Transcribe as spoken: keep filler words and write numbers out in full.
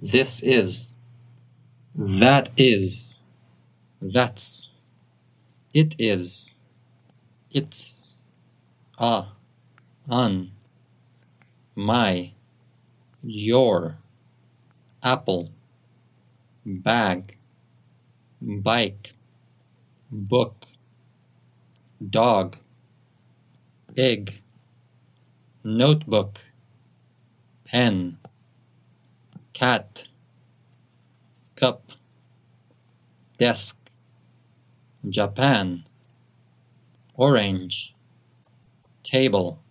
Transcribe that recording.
This is. That is. That's. It is. It's. A. On. My. Your. Apple. Bag. Bike. Book. Dog. Egg. Notebook. Pen. Cat. Cup. Desk. Japan. Orange. Table.